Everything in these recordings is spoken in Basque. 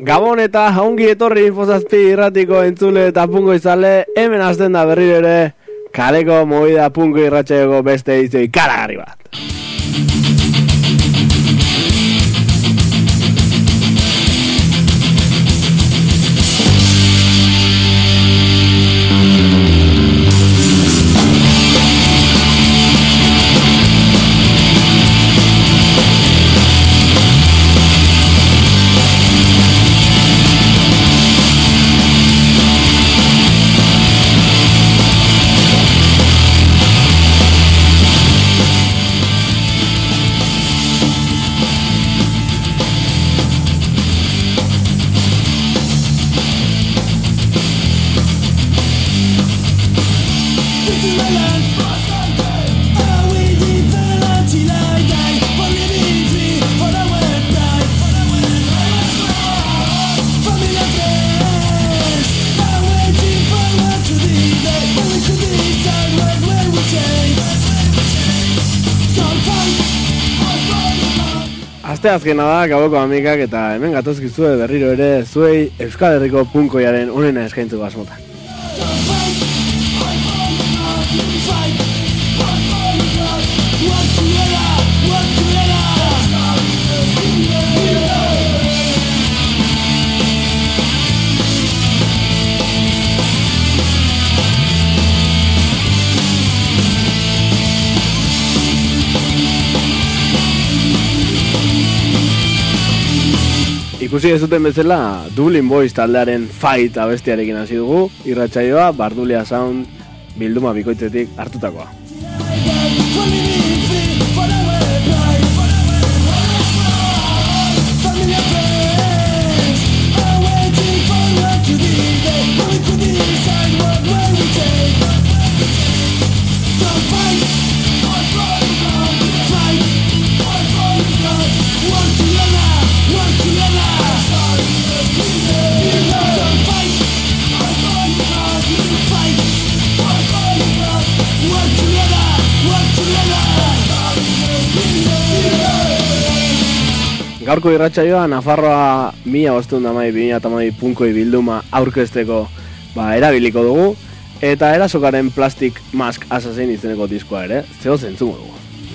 Gabon eta ongi etorri Infozazpi irratiko entzule eta punko izale, hemen hasten da berriro ere kaleko movida punko irratxego beste edizio ikaragarri bat. Aste azkena da, gaboko amikak, eta hemen gatozkizue berriro ere zuei Euskal Herriko punkoiaren onena eskaintzu basmota. Ikusi ez duten bezala, Dublin Boys taldearen Fight abestiarekin hasi dugu, irratsaioa Bardulia Sound bilduma bikoitzetik hartutakoa. Gaurko irratsaioa Nafarroa 1512 punkoi bilduma aurkezteko erabiliko dugu, eta Erasokaren Plastic Mask Assassin izeneko diskoa ere, zeo zentzuko dugu.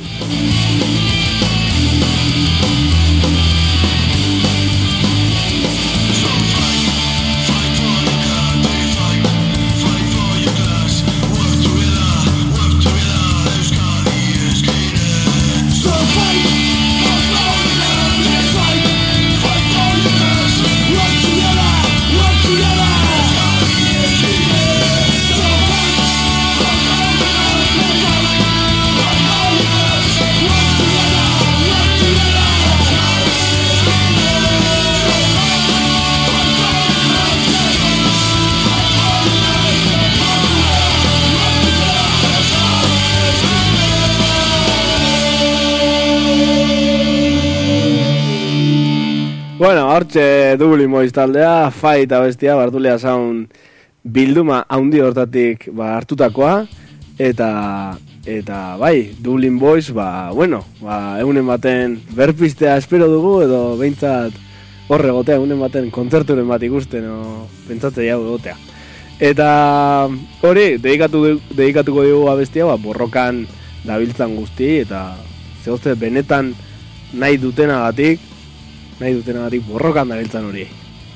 Bueno, hortxe Dublin Boys taldea, Fight abestia, Bardulia Sound bilduma haundi hortatik hartutakoa, eta bai, Dublin Boys, egunen baten berpistea espero dugu, edo behintzat horre gotea, egunen baten kontzerturen bat ikusten, pentsatzea jau egotea. Eta hori, dedikatuko dugu abestia, borrokan dabiltzan guzti, eta zehozte benetan nahi dutenagatik borrokan dabiltzan hori.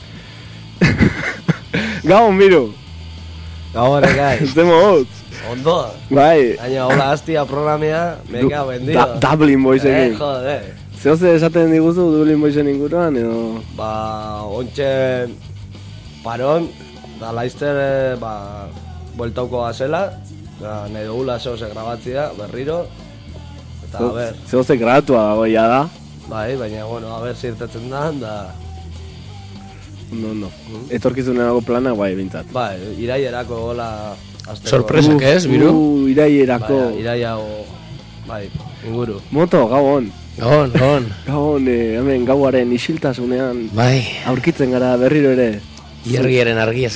Gabon, Miru! Gabon, egai! Zemo hotz! Ondo! Bai! Baina, hola hastia programea, mega bendio! Dublin Boysekin! Jode! Zehoze esaten diguzu Dublin Boysen inguruan, edo? Ontxe paron, da laizter, bueltauko gazela, nahi dugula zehoze grabatzia, berriro, eta a ber... Zehoze grabatua dago ya da? Bai, baina, a ber zirtetzen da... No. Etorkizunerago plana, bintzat. Bai, iraierako gola... Sorpresak ez, Biru? Iraierako... Iraiago... Bai, inguru. Moto, gabon. Gabon. Gabon, hemen gauaren isiltasunean... Bai. Aurkitzen gara berriro ere. Ierriaren argia.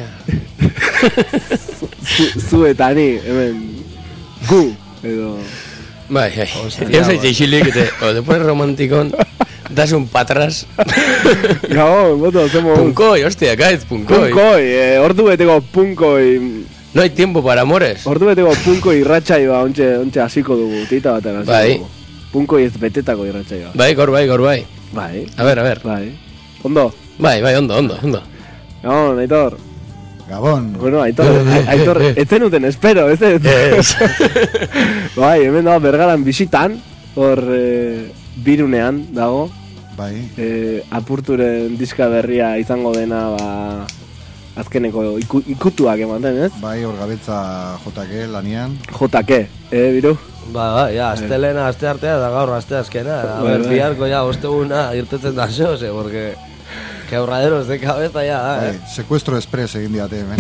Zu eta ni, hemen... Gu, edo... Bai. Ez aiz eixilik, te pones romantikon, Das un patras. Gabon, boto, zemo. Punkoi, hostia, gaitz, punkoi. Punkoi, ordu beteko punkoi. No hay tiempo para amores. Ordu beteko punkoi irratsaioa ontxe hasiko dugu, tita batean hasiko Bai. dugu. Punkoi ez betetako irratsaioa. Bai, gaur bai. Bai. A ver. Bai. Ondo. Bai, ondo. Gabon, Aitor. Gabon. Bueno, Aitor, ez zenuten, espero, ez zen. Ez. Bai, hemen dago Bergaran bisitan, hor Birunean dago. Bai. Apurturen diska berria izango dena, azkeneko ikutuak ematen, ez? Bai, hor gabetza JK lanian. JK, Biru? Bai, ja, astelena, aste artea da gaur aste azkena. A ver, biharko ja, osteguna irtetzen da xose, porque... Quebraderos de cabeza ya, Bai, secuestro express egin diate hemen.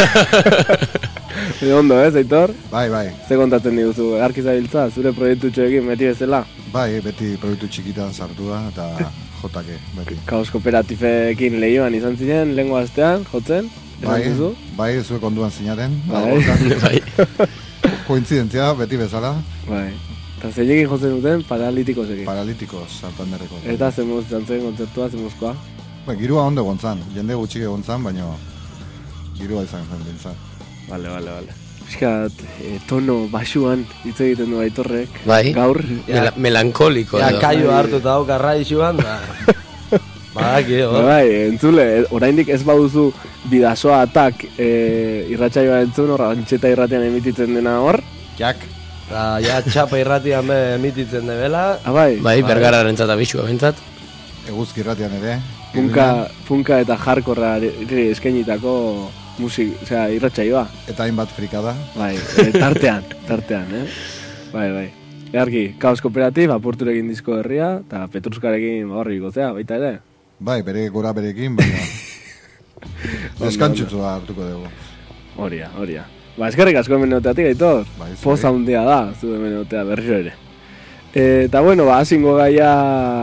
Ondo, ez, Aitor? Bai. Ze kontatzen diguzu, arkizabiltza, zure proiektutxoekin beti bezala? Bai, beti proiektu txikitan sartu da, eta JK, beti. Kaos kooperatifekin lehioan izan ziren, lehenko astean, jotzen? Bai, zuek onduan zinaten. Bai. Koinzidentzia, beti bezala. Bai. Eta zeilekin jotzen duten, paralitikosekin. Paralitikos, Santanderreko. Eta zemuz jantzen kontzertua, zemuzkoa? Ba, girua ondo gontzan, jende gutxik egontzan, baina girua izan zen bintzan. Vale. Piskat, tono basuan hitz egiten du Aitorrek. Bai. Gaur. Melankoliko. Ja, kaio hartu eta hau karraixuan, da. Badaki, Bai, entzule, oraindik ez baduzu bidasoa atak irratsaioa entzun, hor, antxeta irratian emititzen dena hor. Jak. Da, ja, txapa irratian be emititzen debela. Bai. Bai, Bergararen abisua bentzat. Eguzki irratian ere. Punka eta jarkorra eskainitako irratsaioa. Eta hainbat frikada. Bai, tartean, Bai. Earki, Kaos Kooperatif, apurturekin disko herria, eta Petruskarekin horri gozea, baita ere. Bai, bere gora berekin, baina deskantzutua hartuko dugu. Horia. Ba, eskerrik asko hemen neoteatik, Aitor. Bai, Poza handia da, zu hemen neotea berriro ere. Eta bueno, hasingo gaia,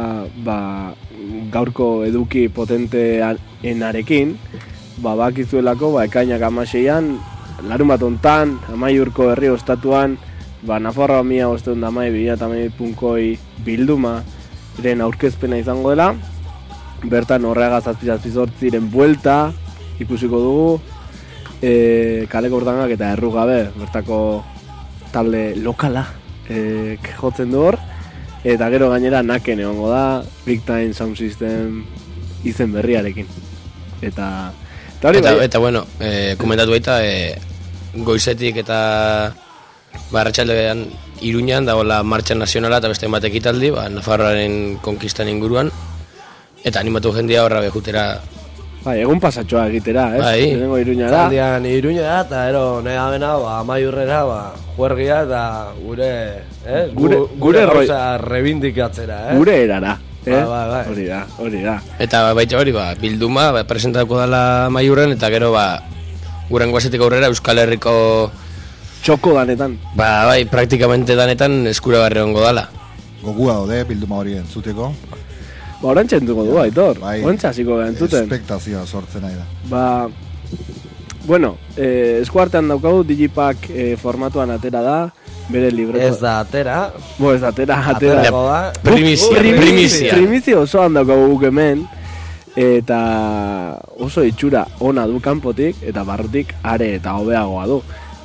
gaurko eduki potentearekin, bakizuelako, ekainak 16an, larun bat ontan, Amaiurko herri ostatuan, Nafarroa 1512 bilduma iren aurkezpena izango dela. Bertan horreagaz 7-8 buelta ikusiko dugu, kaleko urdanak eta errugabe, bertako talde lokala jotzen du hor. Eta gero gainera naken egongo da, Big Time Sound System izen berriarekin. Eta hori bai. Eta bueno, komentatu baita, goizetik eta arratsaldean Iruñan dagoela martxa nazionala eta beste bat ekitaldi, Nafarroaren konkistan inguruan. Eta animatu jendia horra behutera. Bai, egun pasatxoa egitera, ez? Bai. Erengo Iruñara. Zaldian Iruñara eta ero negabena, Amaiurrera, juergia eta gure, gure rosa rebindikatzera, Gure erara, Bai. Hori da. Eta baita hori, bilduma, presentatuko dela Amaiurren, eta gero, guren guazetik aurrera Euskal Herriko... Txoko danetan. Bai, praktikamente danetan eskuragarri ongo dala. Gogua daude bilduma hori entzuteko. Orantxe entuko du, Aitor. Bai. Orantxe hasiko entzuten. Espektazioa sortzen nahi da. Bueno, eskuartean daukagu, Digipack formatuan atera da, bere libreto. Ez da atera. Ez da atera. Aterako da. Primizia. Osoan daukagu guk hemen, eta oso itxura ona du kanpotik, eta barrutik are eta hobeagoa du.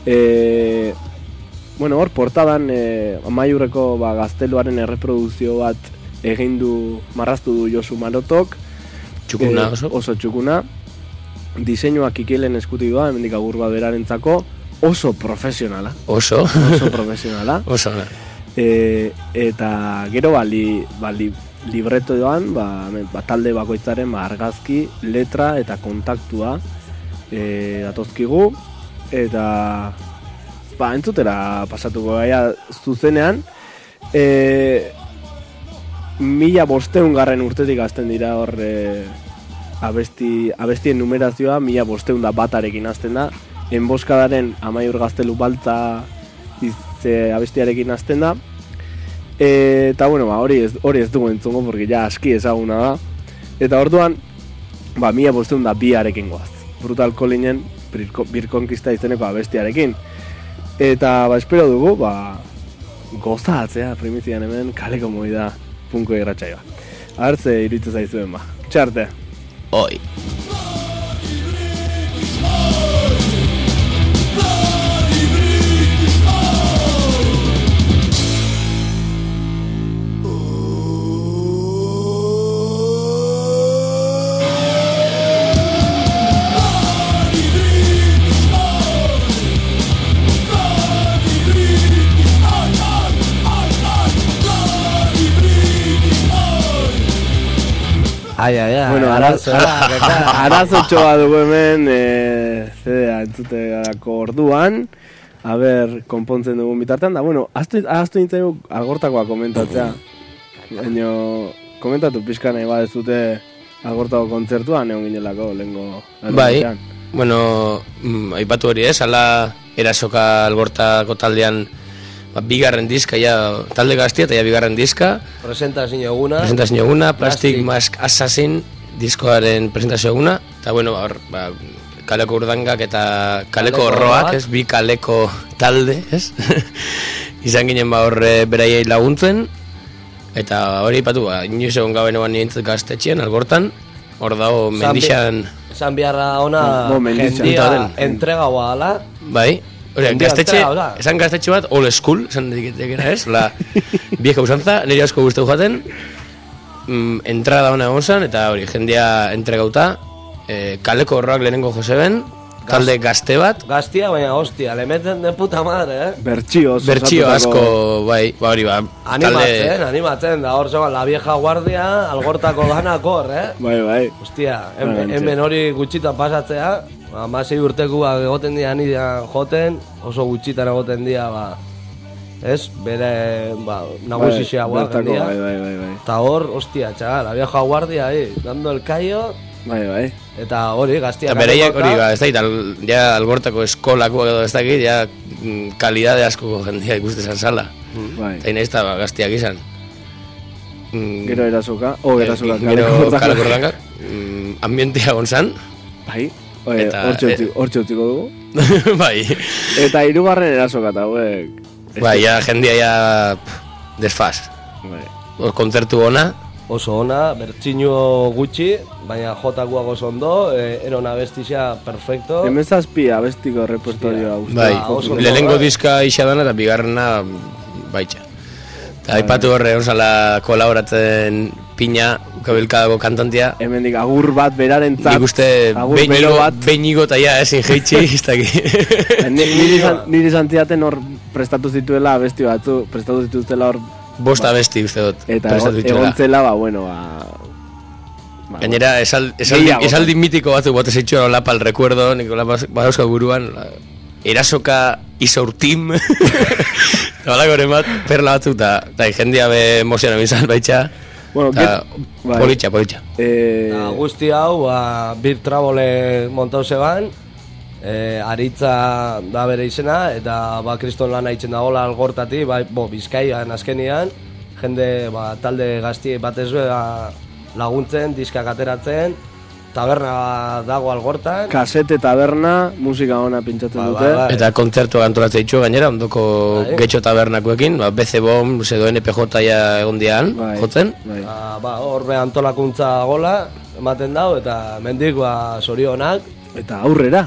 Bueno, hor, portadan Amaiurreko gazteluaren erreproduzio bat egin du, marraztu du Josu Marotok. Txukuna oso txukuna. Diseinuak Ikilen eskutik doa, hemendik agur bat berarentzako. Oso profesionala. Oso profesionala. Oso. Eta gero libreto doan, talde bakoitzaren argazki, letra eta kontaktua datozkigu. Eta entzutera pasatuko gaia zuzenean. 1500 urtetik hasten dira hor abestien numerazioa 1501 hasten da. Enboskadaren Amaiur gaztelu baltza abestiarekin hasten da. Eta bueno, hori ez dugu entzungo, porque ja aski ezaguna da. Eta orduan 1502arekin goaz. Brutal Collinen birkonkista izeneko abestiarekin. Eta espero dugu gozatzea primizian hemen kaleko moida punko irratsaioa. Artze iruditu zaizuen ba. Txarte. Oi. Ai, Bueno, arazotxo bat dugu hemen, zedea entzuteako orduan, konpontzen dugun bitartean, da, bueno, ahaztu nintzen algortakoa komentatzea, baina komentatu pixka nahi bat ez dute algortako kontzertuan, egon ginelako, lehenko. Bai, bueno, aipatu hori ez, ala erasoka algortako taldean, bigarren diska, talde gaztia eta bigarren diska. Presentazio eguna, Plastic Mask Assassin diskoaren presentazio eguna. Eta bueno, kaleko urdangak eta kaleko horroak, ez, bi kaleko talde, ez? Izan ginen horre beraiei laguntzen. Eta hori ipatu, inoiz egon gaben egon nintzen gaztetxean, algortan. Hor dago, mendixan... Zan biharra ona jendia entregaua ala. Bai. Hora, esan gaztetxe bat, old school, esan dediketera ez, la vieja usanza, nire asko guzteu jaten, entrada hona egon zan, eta hori, jendia entregauta, kaleko horroak lehenengo Joseben, talde gazte bat. Gaztia, baina hostia, le meten de puta madre, Bertxio asko, bai, hori, Animatzen, da hor zegoen, la vieja guardia, algortako ganak hor, Bai. Hostia, hemen hori gutxita pasatzea, 16 urtekoak egoten dira nidean joten, oso gutxitan egoten dira, ez, bere, nagusixea jendia. Bai. Eta hor, hostia, txagal, la vieja guardia, dando el callo. Bai. Eta hori, gaztia. Eta bereiak hori, ez dakit, ja algortako eskolako edo ez dakit, ja kalidade asko jendia ikusten zala. Eta ina ez da gaztiak izan. Gero erasoka, gero kaleko urdangak, ambientea gonzan. Bai. Hortxe utziko dugu. Bai. Eta hirugarren erasoka eta hauek. Bai, jendia desfaz. Bai. Kontzertu ona. Oso ona, bertxinio gutxi, baina jotakoak oso ondo, eron abestixea perfecto. Hemen zazpi abestiko repertorioa guzti. Bai, lehenengo diska isa eta bigarrena baitxa. Eta aipatu horre, onzala kolaboratzen Pina, kabilkadago kantantia. Hemendik agur bat beraren zat. Nik uste beinigo eta ja ezin jeitxi, ez daki. Niri zantiaten hor prestatu zituela abesti batzu, prestatu zituztela hor... Bosta abesti uste dut. Eta egontzela, bueno, gainera, esaldi mitiko batzu bote zeitxua olapa el recuerdo, Nikola Badoska buruan, erasoka izaurtim, balako eren bat, perla batzuk, eta jendia be emozioan abizan baitxa. Bueno, politxa. Guzti hau, Bir Trouble montau zeban, Aritza da bere izena, eta kriston lan haitzen dagoela algortati, Bizkaian azkenian, jende talde gazti batez laguntzen, diskak ateratzen, taberna dago algortan. Kasete taberna, musika ona pintzatzen dute. Eta kontzertu antolatzen ditu gainera, ondoko getxo tabernakoekin, BC Bomb, edo NPJ egon dian, jotzen. Horbe antolakuntza gola, ematen dau, eta mendik zorionak. Eta aurrera.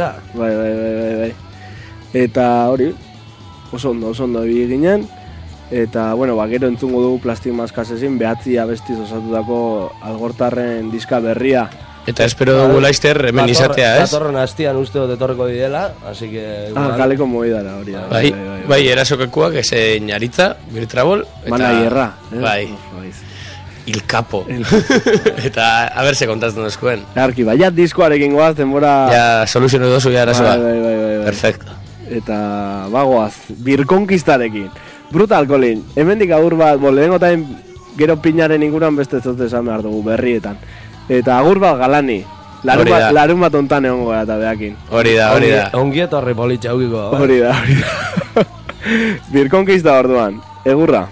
Bai. Eta hori, oso ondo bi ginen. Eta, bueno, gero entzungo dugu Plastic Mask Assassin, behatzi abestiz osatutako algortarren diska berria. Eta espero dugu laizter hemen izatea, ez? Datorren hastian uste dut etorriko direla, así que... kaleko moidara hori. Bai, erasokekuak, ezein Aritza, Bir Trouble. Mana hierra. Bai. Il capo. Eta, a ver se kontazten duzkuen. Arki, bai, diskoarekin goaz, denbora... Ja, soluzionu dozu, ja, erasoa. Bai. Perfecto. Eta, bagoaz, birkonkistarekin. Brutal, Colin. Hemendik agur bat, lehenko taim gero Pinaren inguruan beste zote esan behar dugu, berrietan. Eta agur bat galani. Larun bat ontan egon gara eta behakin. Hori da. Ongieto horri politxa aukiko. Hori da. Birkonkista orduan. Egurra.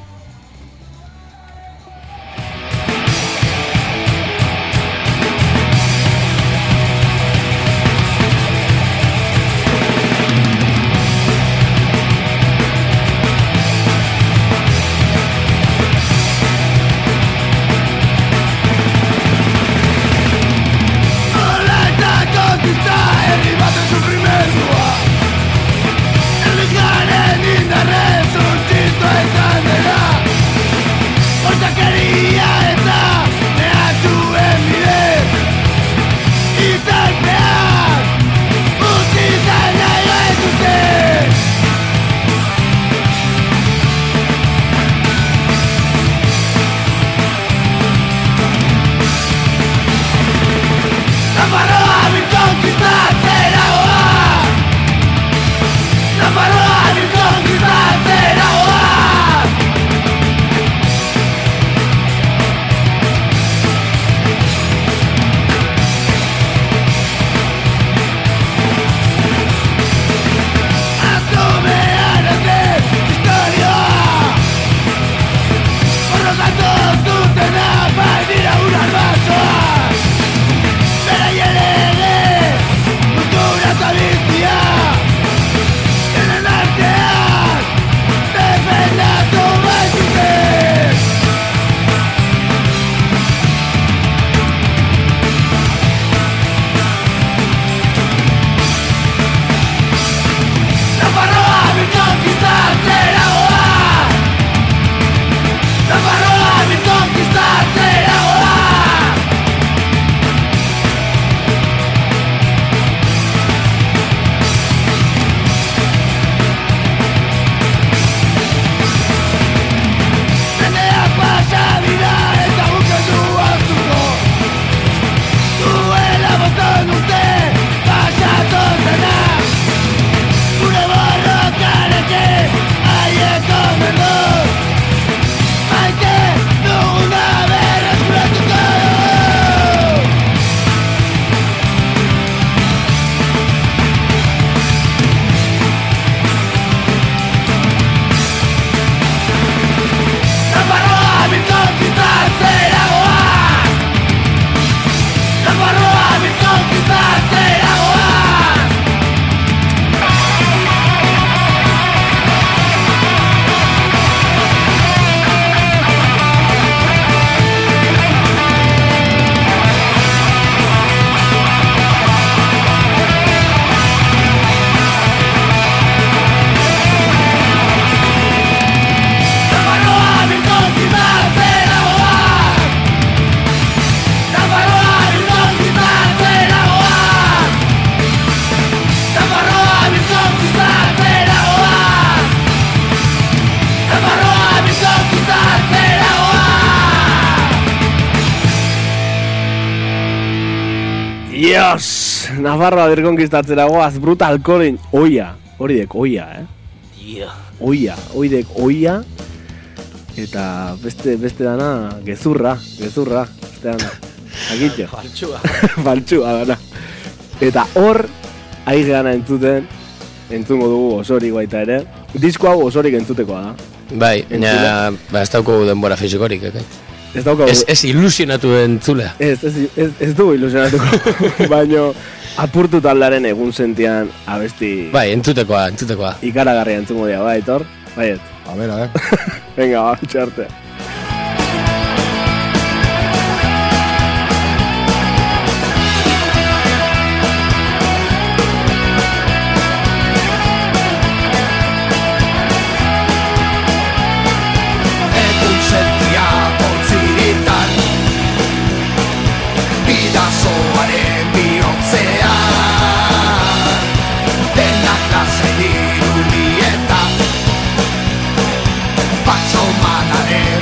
Dios! Nafarroa birkonkistatzera goaz, brutal kolin. Oia, hori dek, oia, Oia, hori dek, oia. Eta beste dana, gezurra. Beste dana, agitxo. Faltxua, dana. Eta hor, ahi geana entzungo dugu osorik baita ere. Disko hau osorik entzutekoa da. Bai, baina ez dauko denbora fizikorik, Ez daukagu. Ez ilusionatu entzulea. Ez dugu ilusionatuko, baina apurtu taldearen egun sentian abesti... Bai, entzutekoa. Ikaragarria entzungo dira, bai, Tor? Baiet. A ver. Venga, ba, txarte. Bidazoaren bihotzean denak lasai dirudietan Patxomanaren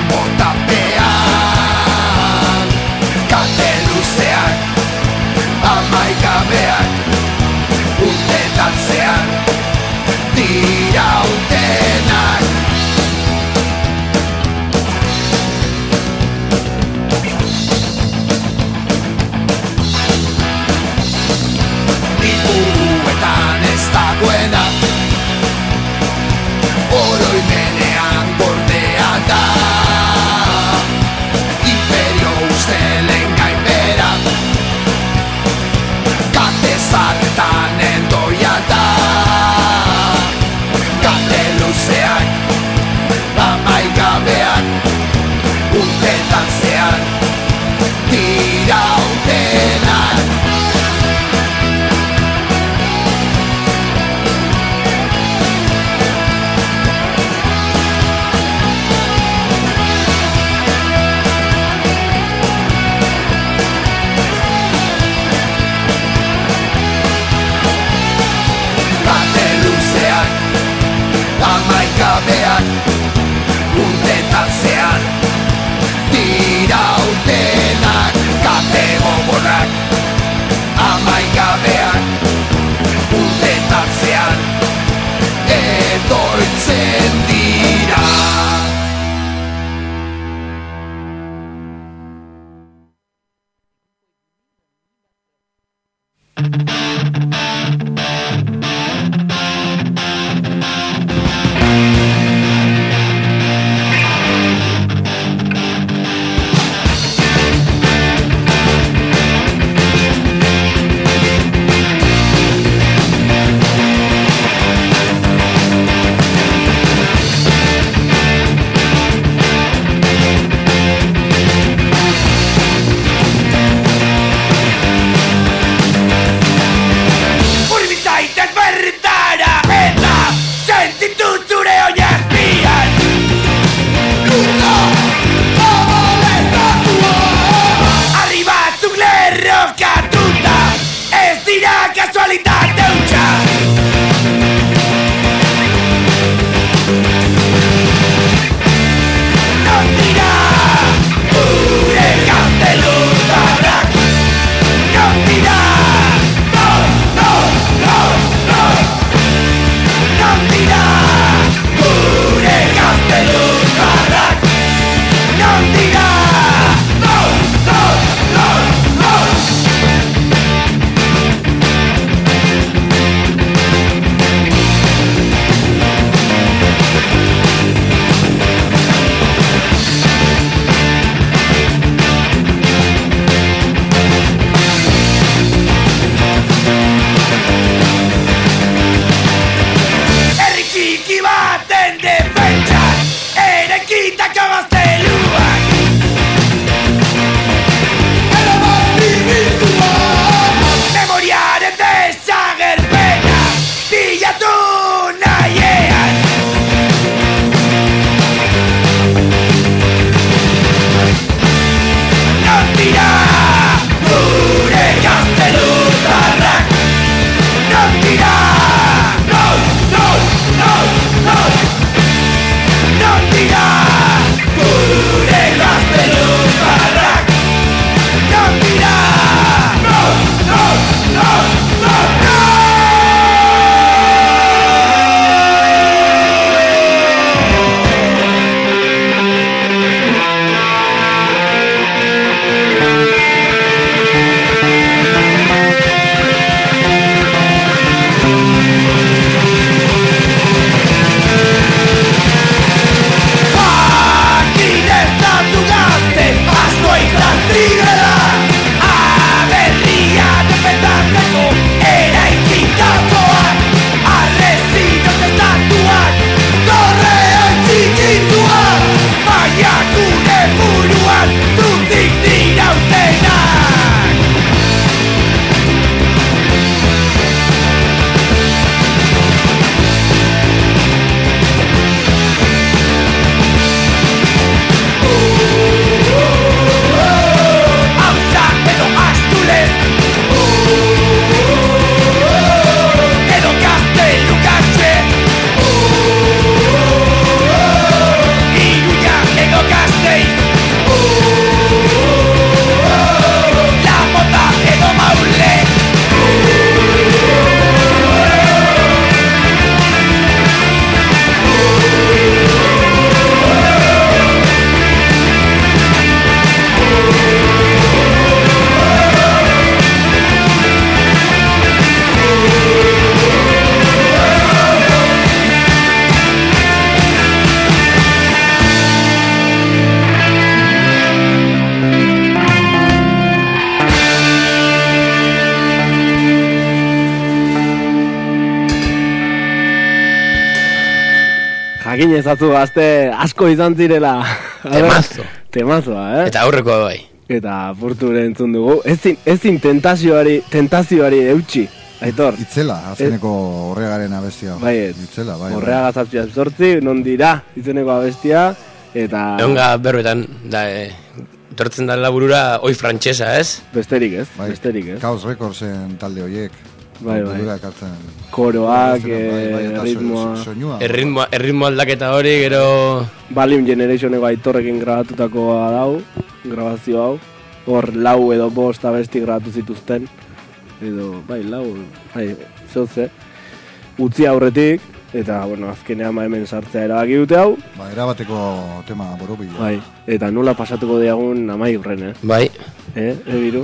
jakin ezatzu gazte asko izan zirela. Temazo. Temazoa, Eta aurrekoa bai. Eta apurture entzun dugu. Ezin tentazioari eutxi. Aitor. Itzela, azkeneko horregaren abestia. Bai, Itzela, bai. Horreaga zazpia zortzi, non dira izeneko abestia, eta... Egonga berbetan, tortzen da laburura oi frantxesa, ez? Besterik ez, Bai, besterik ez. Chaos Recordsen talde horiek. Bai. Ekartzen. Koroak, eta ritmoa... soinua. Erritmo aldaketa hori, gero... Balim Generationeko Aitorrekin grabatutakoa dau, grabazio hau. Hor 4 edo 5 abesti grabatu zituzten. Edo, bai, 4, zehotze. Utzi aurretik, eta, bueno, azkenean hemen sartzea erabaki dute hau. Ba, erabateko tema borobila. Bai, eta nola pasatuko diagun Amaiurren, Bai. Biru?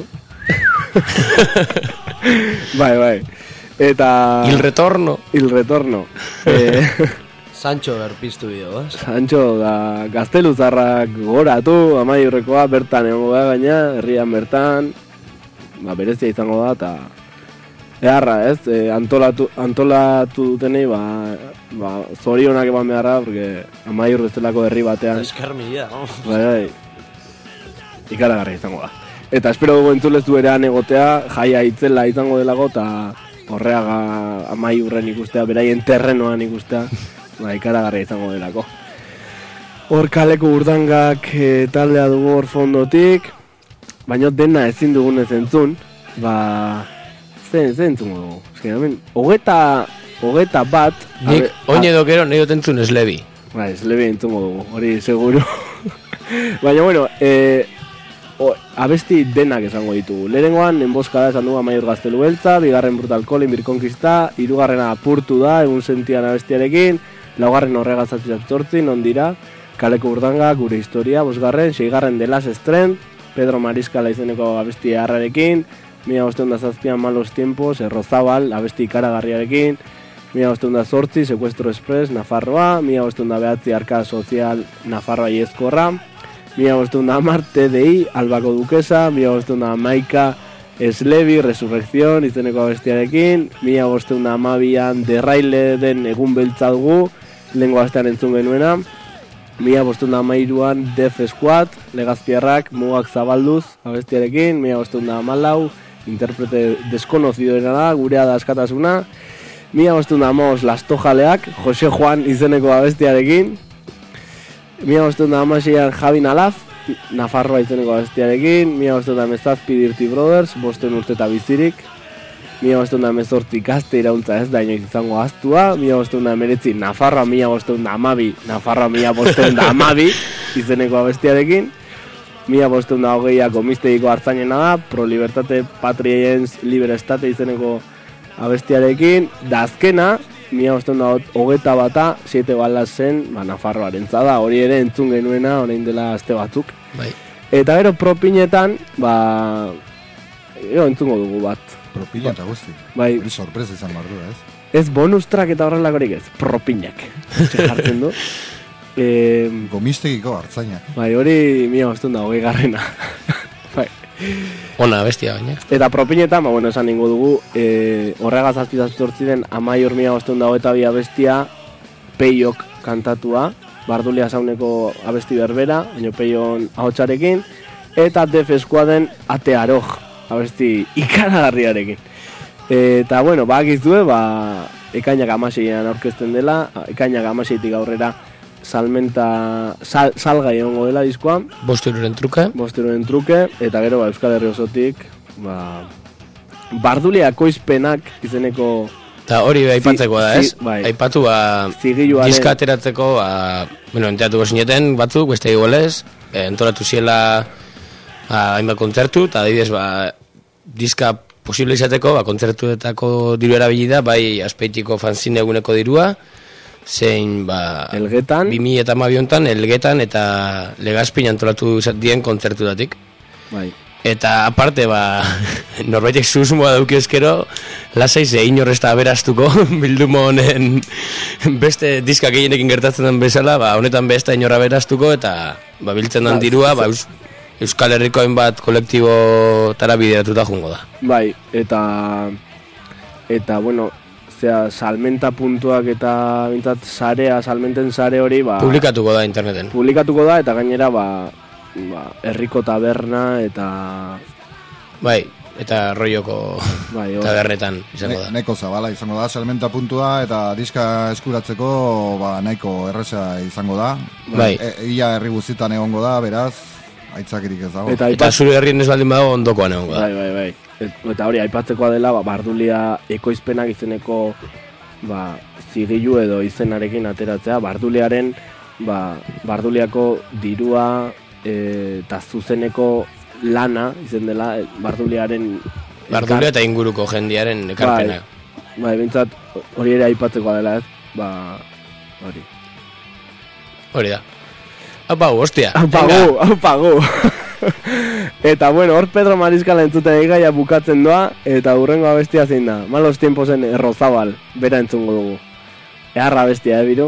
Bai. Eta... Il retorno. Sancho berpiztu dio, Sancho da gazteluzarrak goratu, Amaiurrekoa bertan egongo da gaina, herrian bertan, berezia izango da, eta eharra, ez? Antolatu dutenei, zorionak eman beharra, porque Amaiur bezalako herri batean. Eskarmila, Bai, ikaragarri izango da. Eta espero dugu entzulez duerean egotea, jaia itzela izango delago, eta Horreaga Amaiurren ikustea, beraien terrenoan ikustea, ikaragarri izango delako. Hor kaleko urdangak taldea dugu hor fondotik, baina dena ezin dugunez entzun, zen entzungo dugu. Hemen, hogeta bat... Nik oin edo gero nahi dut entzun eslebi. Eslebi entzungo dugu, hori seguru. Baina, bueno, abesti denak esango ditugu. Lehenengoan, enboskada esan dugu Amaiur Gaztelu Beltza, bigarren Brutal Calling, Birkonkista, hirugarrena Apurtu da, egun sentian abestiarekin, laugarren Horreaga zazpia non dira, Kaleko Urdanga, Gure Historia, bosgarren, seigarren The Last Strength, Pedro Mariskala izeneko abesti harrarekin, 1507 Malos Tiempos, Errozabal, abesti ikaragarriarekin, 1508 Secuestro Express, Nafarroa, 1509 Arkada Sozial, Nafarroa Iezkorra, 1510 TDI, Albako Dukesa, 1511 Eslebi, Resurrección, izeneko abestiarekin, 1512an Derraile den Egun Beltza dugu, lehengo astean entzun genuena, 1513an Def Squad, Legazpiarrak, Mugak Zabalduz, abestiarekin, 1514 interprete deskonocidoena da, gurea da askatasuna, 1515 Lastojaleak, Jose Juan izeneko abestiarekin, 1516an Javi Nalaz, Nafarroa izeneko abestiarekin, 1517 Dirty Brothers, 5 urte eta bizirik, 1518 Gazte iraultza ez da inoiz izango aztua, 1519 Nafarroa 1512, Nafarroa 1512 izeneko abestiarekin, 1520ako Mistegiko hartzainena da, Pro Libertate Patriens Libre Estate izeneko abestiarekin, da azkena, 1521 7 balas zen, Nafarroaren da, hori ere entzun genuena, orain dela aste batzuk. Bai. Eta gero propinetan, entzungo dugu bat. Propina eta guzti. Bai. Hori sorpresa izan bardu, ez? Ez bonus track eta horrelakorik ez, propinak. Jartzen du. Gomistegiko hartzaina. Bai, hori 1520 Bai. Ona bestia baina. Eta propinetan, esan ningo dugu, Horreaga zazpizazpitortziren Amaiur 1522 abestia Peiok kantatua, Bardulia Sauneko abesti berbera, baina Peion ahotsarekin, eta Def Squaden Ate Aroj, abesti ikaragarriarekin. Eta, bakizue, ekainak 16an aurkezten dela, ekainak 16tik aurrera salgai egongo dela diskoan. 5 euroren truke. 5 euroren truke, eta gero Euskal Herri osotik, Bardulia Ekoizpenak izeneko... Eta hori aipatzekoa da, ez? Bai. Aipatu, diska ateratzeko, enteratuko zineten batzuk, beste igualez, entolatu ziela hainbat kontzertu, eta adibidez, diska posible izateko, kontzertuetako diru erabili da, bai Azpeitiko fanzine eguneko dirua, zein, Elgetan, 2012 Elgetan eta Legazpin antolatu dien kontzertutatik. Bai. Eta aparte, norbaitek susmoa dauki ezkero, lasai ze inorrezta aberaztuko bildumo honen beste diska gehienekin gertatzen den bezala, honetan besta inorra aberaztuko, eta biltzen den dirua, Euskal Herriko hainbat kolektibo tara bideratuta jungo da. Bai, eta ostia, salmenta puntuak eta bintzat sarea, salmenten sare hori, ba... Publikatuko da interneten. Publikatuko da, eta gainera, herriko taberna, eta... Bai, eta rolloko Bai, tabernetan izango da. Neko zabala izango da, salmenta puntua, eta diska eskuratzeko, nahiko erresa izango da. Bai. Ia herri guztietan egongo da, beraz, aitzakirik ez dago. Eta zure herrien ez baldin badago ondokoan egongo da. Bai. Eta hori, aipatzekoa dela, bardulia ekoizpenak izeneko zigilu edo izenarekin ateratzea, barduliaren, barduliako dirua eta zuzeneko lana, izen dela, barduliaren... Bardulia eta inguruko jendiaren ekarpena. Bai, bintzat hori ere aipatzekoa dela, ez? Hori. Hori da. Aupagu, hostia. Aupagu. Eta bueno, hor Pedro Mariscal entzuten egaia bukatzen doa, eta hurrengo abestia zein da. Malos tiemposen Errozabal, bera entzungo dugu. Eharra abestia, biro?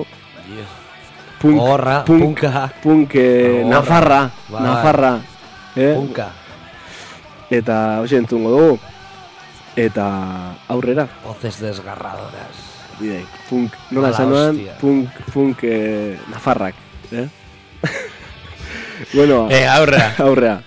Punka. Nafarra. Punka. Eta hoxe entzungo dugu. Eta aurrera. Voces desgarradoras. Bidei, punk, nola esan noan, punk nafarrak, Bueno, aurrea.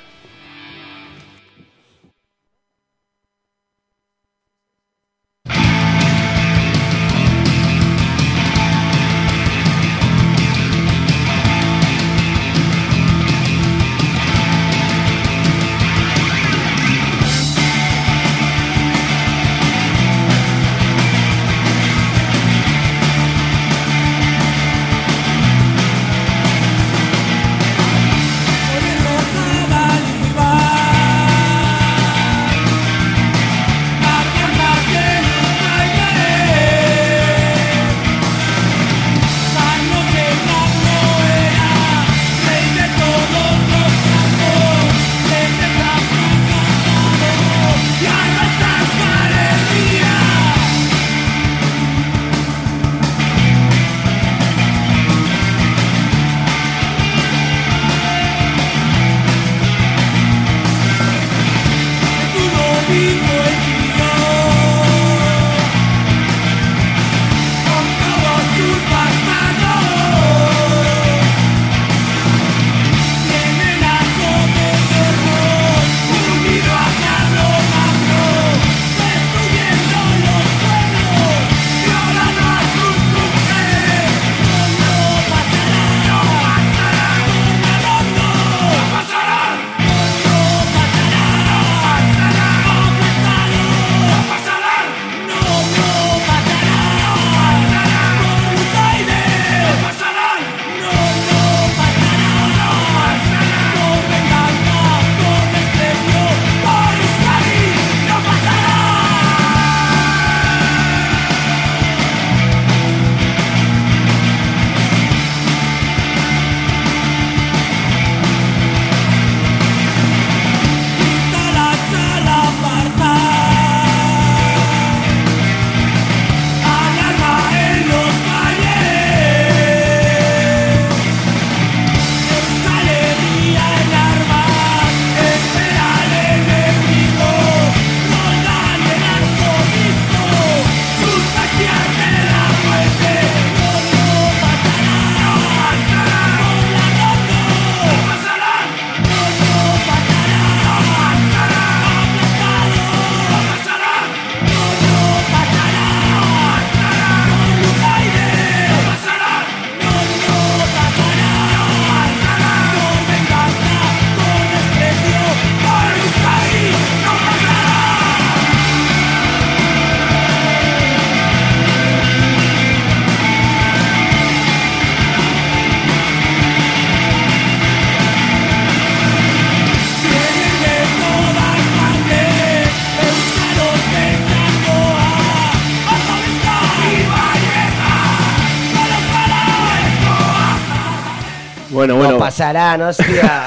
Bueno. No pasarán, hostia.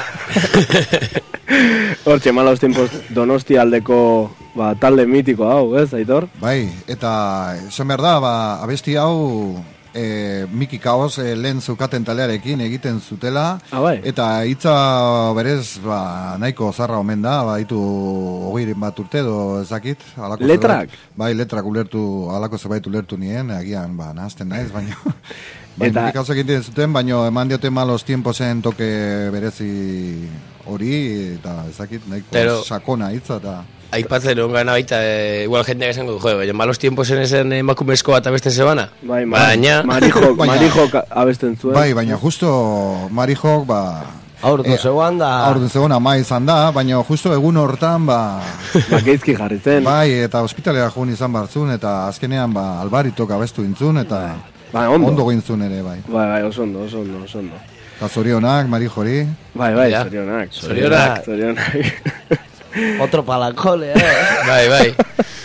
Hortxe, malos tiempos Donostia aldeko talde mitiko hau, ez, Aitor? Bai, eta esan behar da, abesti hau Miki Kaos lehen zukaten talearekin egiten zutela, bai. eta hitza berez nahiko zarra omen da, ditu 20 bat urte edo ezakit. Letrak? Bai, letrak ulertu, alako zerbait ulertu nien, agian nahazten naiz, baina... Eta... Miki Kaos egiten zuten, baina eman diote malos tiemposen toke berezi hori, eta ezakit nahiko sakona hitza, eta... Aipatzen ongana baita, igual jendeak esango du, baina malos tiemposen esen emakumezko bat abesten zebana. Bai, Marijok abesten zuen. Bai, baina justo Marijok, aurdu zegoan da... Aurdu zegoan ama izan da, baina justo egun hortan, geizki jarri zen. Bai, eta ospitalera joan izan bartzun, eta azkenean, Albaritok abestu intzun, eta... ondo gintzun ere, bai. Bai, oso ondo. Eta zorionak, Marijori. Bai, zorionak. Otro palacole, Bai.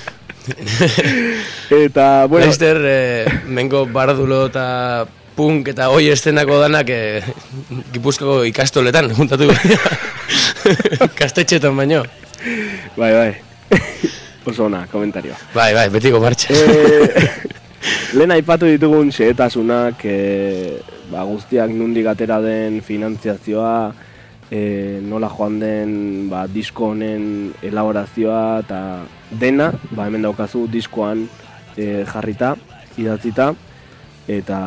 Eta, bueno... Laster, mengo bardulo eta punk eta hoi estenako danak Gipuzkoako ikastoletan, juntatu kastetxetan baino. Bai. Oso ona, komentarioa. Bai, betiko martxa. Lehen aipatu ditugun xehetasunak, guztiak nundik atera den finantziazioa, nola joan den disko honen elaborazioa eta dena, hemen daukazu diskoan jarrita, idatzita, eta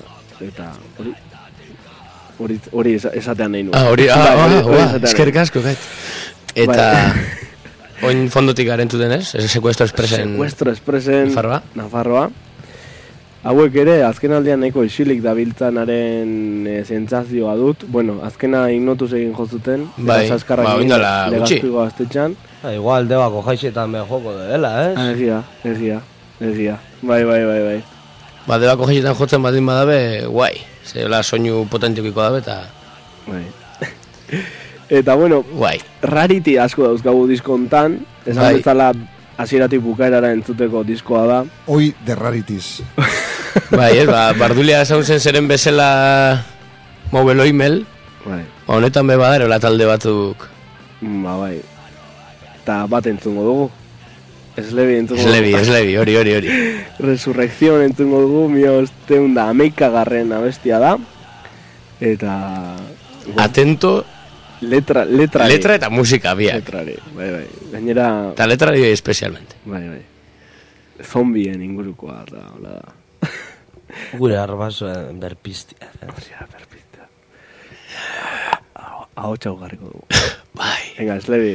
hori esatean nahi nuen. Eskerrik asko, gait. Eta oin fondotik garentuten ez? Secuestro Expressen Nafarroa. Hauek ere, azken aldean nahiko isilik dabiltzanaren sentsazioa dut. Bueno, azkena ignotus egin jozuten. Bai, oindala gutxi. Legazpiko gaztetxan. Igual debako jaixetan joko dela, Egia. Bai. Debako jaixetan jotzen badin badabe, guai. Zela soinu potentiokiko dabe eta... Bai. Eta bueno, guai. Rarity asko dauzkagu diskontan. Esan bezala hasieratik bukaerara entzuteko diskoa da. Oi de Rarities. Bai, Bardulia zauntzen zeren bezala mobile email. Bai. Honetan be badaro la talde batzuk. Bai. Eta bat entzungo dugu. Eslebi entzungo dugu. Eslebi, hori. Resurrección entzungo dugu, 1911 abestia da. Eta... Atento... Letra eta musika biak. Letrari, bai. Gainera... Eta letrari especialmente. Bai. Zombien ingurukoa da, hola da. Gure arbasoen berpiztia. Berpiztia. Hau txau garriko dugu. Bai. Venga, Eslebi.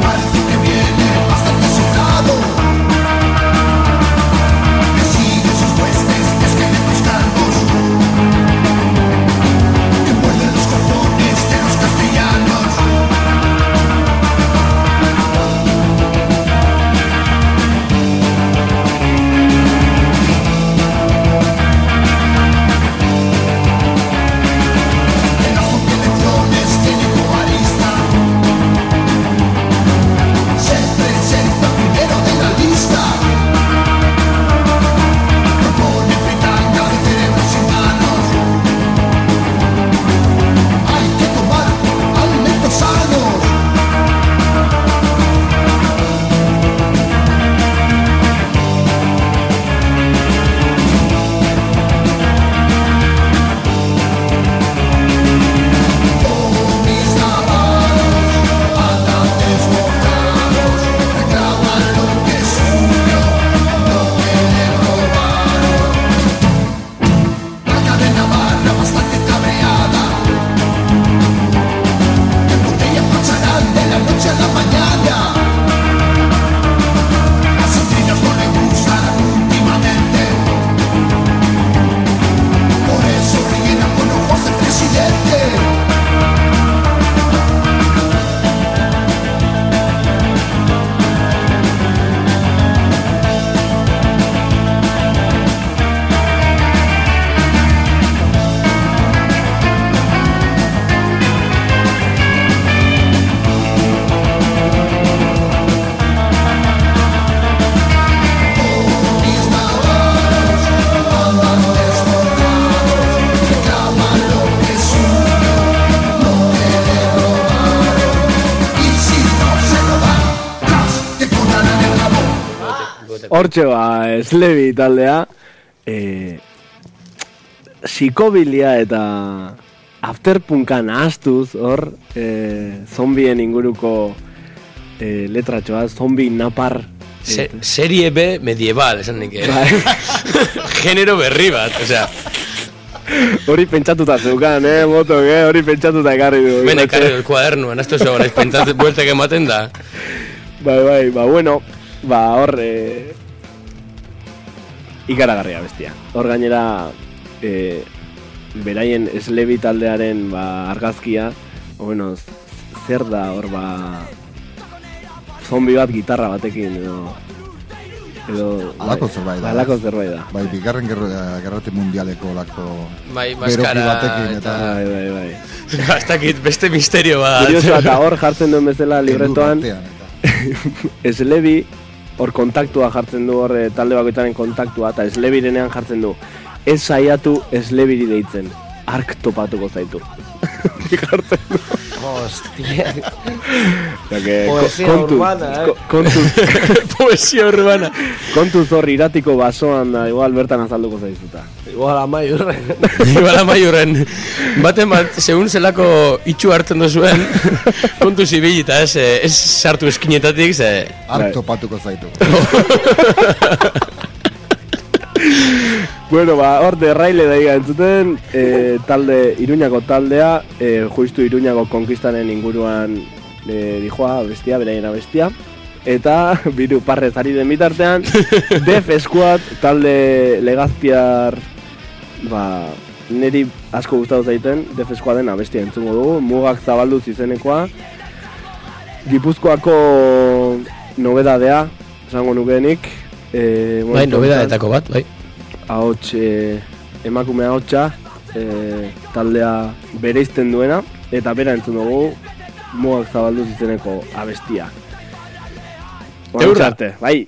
Bastante sobrado, que sigue sus Hortxe ba, Slebi taldea, psikobilia eta afterpunkan ahaztuz, hor, zombien inguruko letratxoa, zombi napar. Serie B medieval, esan nik. Genero berri bat, osea. Hori pentsatuta zeukan, moto, hori pentsatuta ekarri du. Ben ekarri du el kuadernuan, azto zo, horreiz pentsatzen bueltek ematen da. Bai, bueno, hor, ikaragarria bestia. Hor gainera, beraien Slebi taldearen argazkia, bueno, zer da hor zombi bat gitarra batekin edo alako zerbait da. Alako zerbait da. Bai, bigarren gerrate mundialeko lako maskara batekin eta bai. Hastakit beste misterio bat. Curioso, eta hor jartzen duen bezala libretoan Slebi hor kontaktua jartzen du, hor talde bakoitzaren kontaktua, eta Slebirenean jartzen du. Ez saiatu Slebiri deitzen, ark topatuko zaitu. Jartzen du. Hostia. Poesía urbana, Poesía urbana. Kontuz hor iratiko basoan da, igual bertan azalduko zaizuta. Igual amaiurren. Baten bat, segun zelako itxu hartzen duzuen, kontuz ibilita, ez sartu eskinetatik, ze... Ark topatuko zaitu. Bueno, hor derraile daiga entzuten, Iruñako taldea, justu Iruñako konkistaren inguruan dijoa bestia, beraien abestia. Eta, biru parrez ari den bitartean, Def Squad talde legazpiar, niri asko gustatu zaiten, Def Squaden abestia entzungo dugu, Mugak zabalduz izenekoa. Gipuzkoako nobedadea, esango nukeenik. Bai, nobedaetako bat, bai. Ahots, emakume ahotsa, taldea bereizten duena, eta bera entzun dugu Mugak zabalduz izeneko abestia. Eurra! Bai!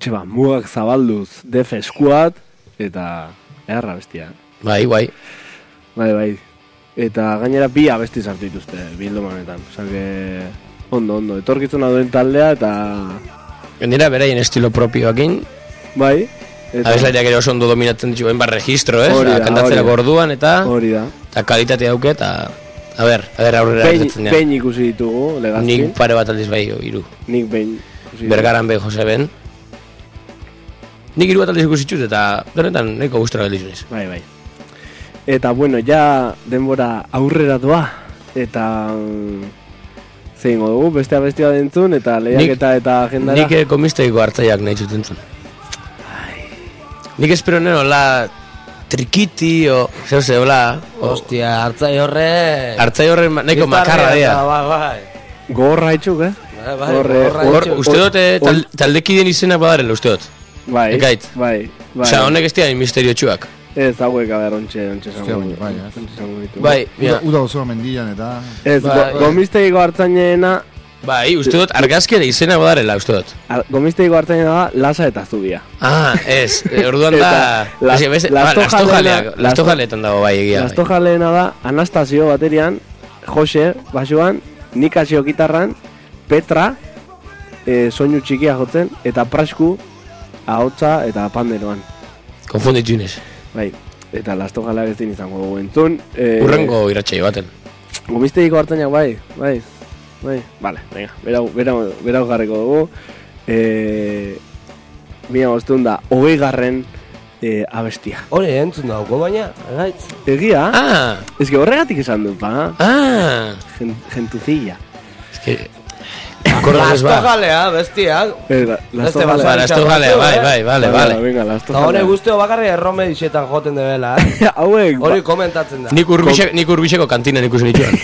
hortxe ba, mugak zabalduz, Def Squad, eta erra bestia. Bai. Bai. Eta gainera bi abesti sartu dituzte, bildumanetan. Osa que, ondo, etorkizuna duen taldea, eta... Gainera, beraien estilo propioakin. Bai. Abeslariak ere oso ondo dominatzen dituen registro, ez? Hori da. Kantatzerako orduan, eta... Hori da. Eta kalitatea dauke, eta... A ber, aurrera erretzen dira. Behin ikusi ditugu, legazkin. Nik pare bat aldiz bai, hiru. Nik behin ikusi ditugu. Bergaran be, Jose Ben. Nik 3 bat aldiz ikusi txut, eta denetan nahiko gustora galdizunez. Bai. Eta bueno, ja denbora aurrera doa. Eta... Zeingo dugu, bestea dentzun, eta lehiaketa eta agendara. Nik komisteiko hartzaiak nahi zutentzun. Nik espero nero, la... Trikiti, o... Zer, hola... Hostia, hartzai horre... Hartzai horre nahiko makarra dira. Bai. Gogorra haitxuk, Bai, uste dut, taldekideen izena badarela, uste dut. Bai. Ekaitz. Bai. Osa, honek ez dira misterio txuak. Ez, hauek, ontxe zango ditu. Bai, Uda osoa mendian eta... Ez, gomistegiko hartzainena... Bai, uste dut, argazkiera izena badarela, uste dut. Gomistegiko hartzainena da, Lasa eta Zubia. Ez, orduan da... Lastojaletan dago bai egia. Lastojaleena da, Anastasio baterian, Jose, basuan, Nikasio gitarran, Petra, soinu txikia jotzen, eta Prasku, ahotsa eta panderoan. Konfunditu inez. Bai, eta Lastojaleak ez din izango dugu entzun. Urrengo iratxai baten. Gomistegiko hartzainak bai. Vale, venga, berau garriko dugu. Mila goztun da, 20. Abestia. Hori entzun dauko baina, gaitz. Egia? Ez que horregatik esan du, pa. Gentuzilla. Ez que... Lastojalea, bestia. Lastojalea, bai, vale. Venga, Lastojalea. Eta hori guztio bakarri errome dixetan joten debela, Hauek. Hori komentatzen da. Nik urbixeko kantinan ikusen ikuan.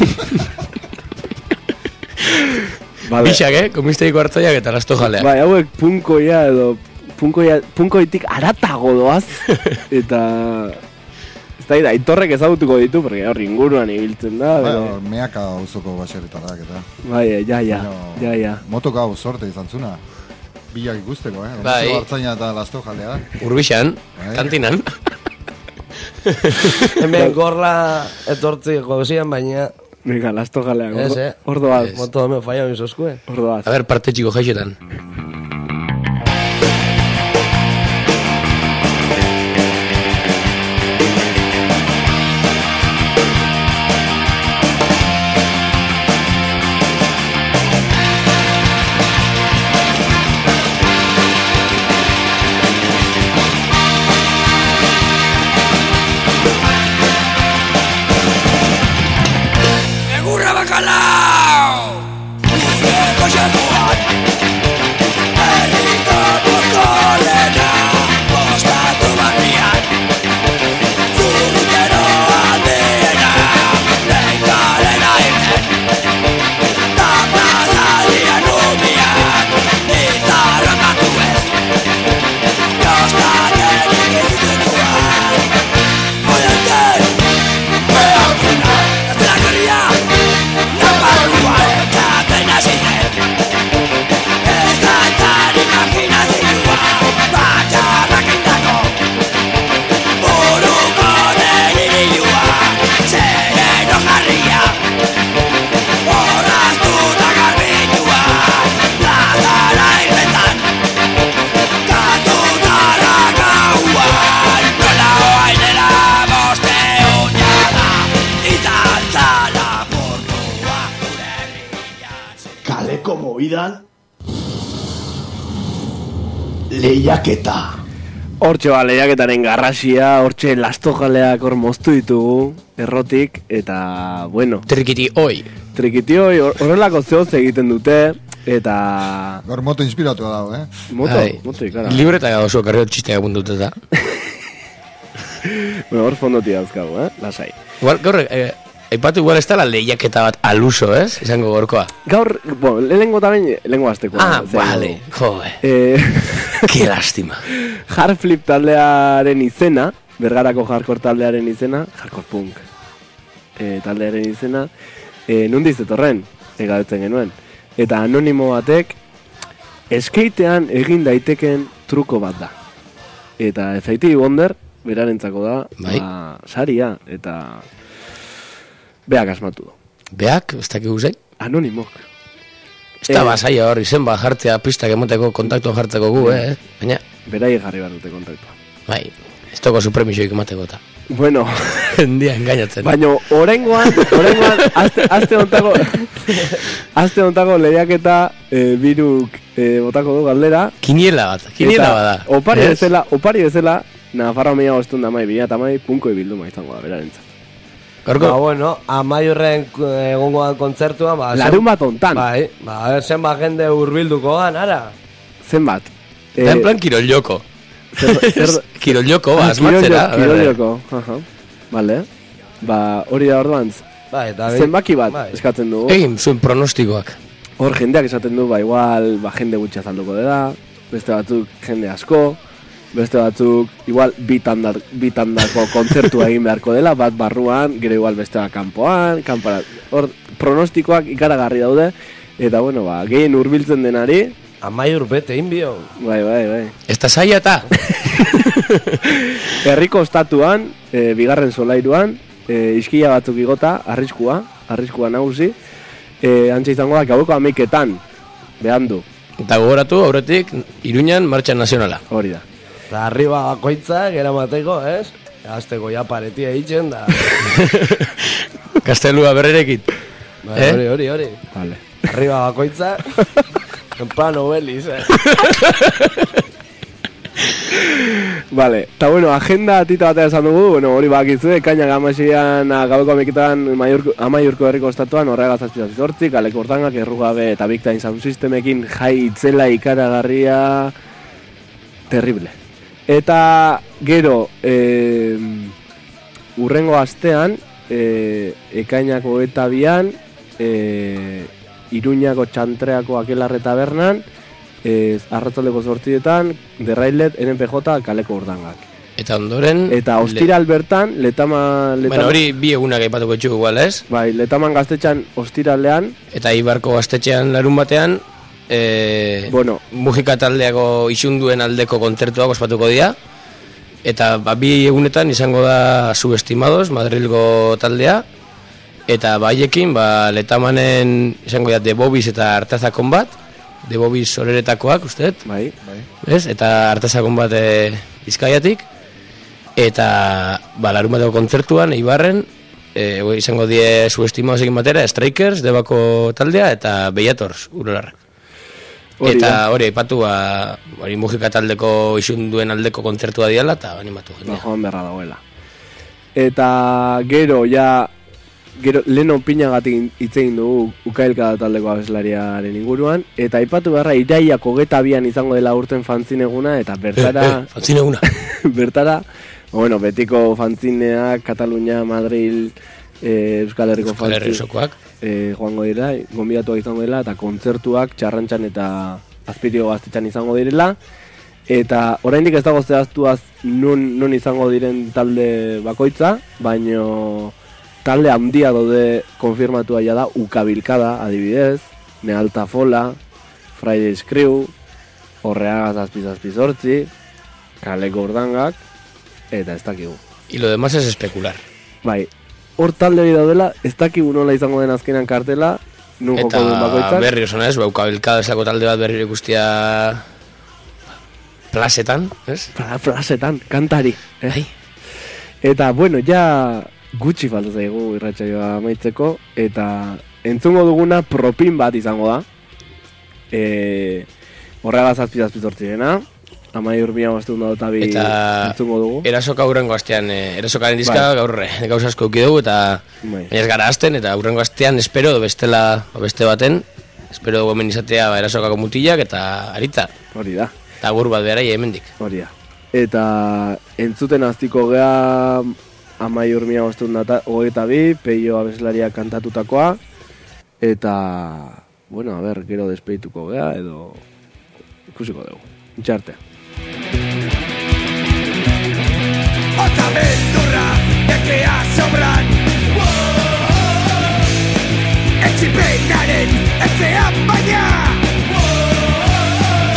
Bixak, komisteiko hartzaiak eta Lastojalea. Bai, hauek punkoia edo punkoitik aratago doaz. Eta... Ez da, aitorrek ezagutuko ditu, porque hori inguruan ibiltzen da. Meaka auzoko baserretarak eta... Bai, ja. Motoka hau sorte izan zuna. Bilak ikusteko, Bai. Hartzaina eta Lastojalea. Urbixan, kantinan. Hemen gorla etortzi gozian baina... Venga, Lastojalea. Hor doaz. Moto hemen falla misoskue. Hor doaz. A ver, parte txiko jaixetan. Lehiaketa. Hortxe lehiaketaren garrasia, hortxe Lastojaleak hor moztu ditugu, errotik, eta, bueno... Trikiti hoi, horrelako zehoz egiten dute, eta... Gaur moto inspiratu dago, Moto ikara. Libreta oso karreo txisteak apuntu eta. Bueno, hor fondoti dauzkagu, lasai. Gaur, aipatu igual ez da la lehiaketa bat aluso, ez? Izango gorkoa. Gaur, lehenengo aztekoa. Vale, joe. Qué lástima. Hardflip taldearen izena, Bergarako hardcore taldearen izena, hardcore punk taldearen izena, nundiz etorren, egabetzen genuen. Eta anonimo batek, skatean egin daiteken truko bat da. Eta Effective Wonder, berarentzako da, saria, eta beak asmatu du. Beak, ez dakigu zein? Anonimok. Ez da basaia hor, izen bat jartzea, pistak emoteko, kontaktua jartzeko gu, baina... Berai jarri bat dute kontaktua. Bai, ez toko supremisoik emateko eta. Bueno... Endia engainatzen. Baina, orengoan, azte ontako lehiaketa biruk botako du galdera. Kiniela bada. Opari bezala, Nafarroa meia goztun da mai, punko ibilduma izango da, berarentzat. Bueno, Amaiurren egongoan kontzertua, larun bat ontan. Bai, zenbat jende urbilduko gan, ara? Zenbat? Da en plan Kiroljoko. Kiroljoko, asmatzera. Kiroljoko, vale. Hori da orduan, zenbaki bat eskatzen dugu. Egin zuen pronostikoak. Hor jendeak esaten du, igual, jende gutxi azalduko dela, beste batzuk jende asko, beste batzuk, igual, bitandako kontzertua egin beharko dela, bat barruan, gero igual beste bat kanpoan, hor, pronostikoak ikaragarri daude, eta, bueno, gehien hurbiltzen denari... Amaiur bete inbio. Bai. Ez da saia eta... Herriko ostatuan, bigarren solairuan, iskila batzuk igota, arriskua nagusi, antxe izango da, gaueko 11etan, behandu. Eta gogoratu, aurretik, Iruñan martxan nazionala. Hori da. Eta arriba bakoitzak, eramateko, ez? Azteko ja paretia itxen da. Gaztelua berrerekit. Hori. Vale. Arriba bakoitzak, en plano belis, Vale, eta bueno, agenda tita batea esan dugu, hori bakizu, ekainak amasian gaueko 11etan Amaiurko herriko estatuan, horregaz 7:08, Kaleko Urtangak, Errugabe eta Big Time Sound Systemekin jai itzela ikaragarria terrible. Eta gero, urrengo astean, ekainako 22an, Iruñako Txantreako Akelarre Tabernan, arratzaldeko 8etan, Derrailet, NPJ, Kaleko Urdangak. Eta ondoren... Eta ostiral bertan, Letama... Bueno, hori bi egunak aipatuko txugu igual, ez? Bai, Letaman gaztetxean ostiralean... Eta Ibarko gaztetxean larun batean... Mujika taldeako isunduen aldeko kontzertuak ospatuko dira. Eta bi egunetan izango da Subestimados, Madrilgo taldea. Eta haiekin, Letamanen izango da The Bobbies eta Artazakon bat. The Bobbies soreretakoak, usteet? Bai. Ez? Eta Artazakon bat Bizkaiatik. Eta larun bateko kontzertuan, Ibarren, izango die Subestimados egin batera, Strikers, Debako taldea, eta Behiators, Urolarrak. Eta hori aipatu, hori mujika taldeko isunduen aldeko kontzertua diala, eta animatu jendea. Joan beharra dagoela. Eta gero, leno pinagatik itzegin dugu Ukailka taldeko abeslariaren inguruan, eta aipatu beharra iraiak 22an izango dela urten fanzineguna, eta bertara... Fanzineguna? Bertara, betiko fanzineak, Katalunia, Madril, Euskal Herriko fanzineak joango dira, gonbidatuak izango dela, eta kontzertuak Txarrantxan eta Azpirio Gaztetxan izango direla, eta oraindik ez dago zehaztuaz non izango diren talde bakoitza, baino talde handia daude konfirmatua ja da, Ukabilkada adibidez, Nealtafola, Friday's Crew, Horreagaz 7:08, Kaleko Urdangak, eta ez dakigu. Y lo demás es especular. Bai, hor talde hori daudela, ez dakigu nola izango den azkenan kartela, nun joko duen bakoitzak. Eta berri oso nez, Ukabilkada esako talde bat berri ikustia plazetan, ez? Plazetan, kantari. Eta, bueno, ja gutxi falta zaigu irratsaioa amaitzeko, eta entzungo duguna propin bat izango da. Horregaz 7:08 Amaiur mia bastun da eta bi entzungo dugu. Erasoka urrengo astean, erasokaren dizka gaur gauza asko uki dugu, eta ez gara azten, eta urrengo astean espero bestela, beste baten, espero dugu hemen izatea erasokako mutilak eta aritza. Hori da. Eta gur bat beharai hemendik. Hori da. Eta entzuten aztiko gea Amaiur mia bastun da 22, Peio abeslaria kantatutakoa, eta, bueno, gero despeituko gea, edo ikusiko dugu. Itxarte. Ota beldurra, ekea sobran Etxipenaren etzean baina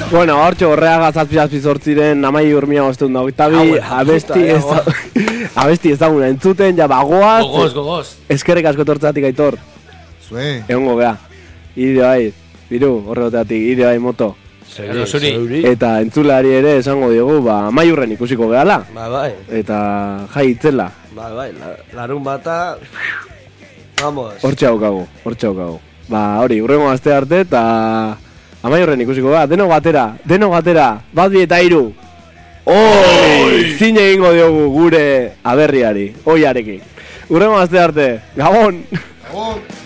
Bueno, hortxe horreaga zazpi zortziren amai urmia gozteun dago. Abesti ez daguna entzuten, ja bagoaz. Gogoz. Eskerrik asko tortzatik Aitor. Zue. Egongo gea. Ide bai, biru, horregoteatik, ide bai moto. Zuri. Eta entzulari ere esango diogu, amaiurren ikusiko gehala. Bai. Eta jai itzela. Bai, larun bata... Vamos. Hortxe haukagu. Hori, urrengo aste arte eta amaiurren ikusiko gara. Denok batera. Bat bi eta hiru. Oi! Zine egingo diogu gure aberriari. Oiarekin. Urrengo aste arte. Gabon! Gabon!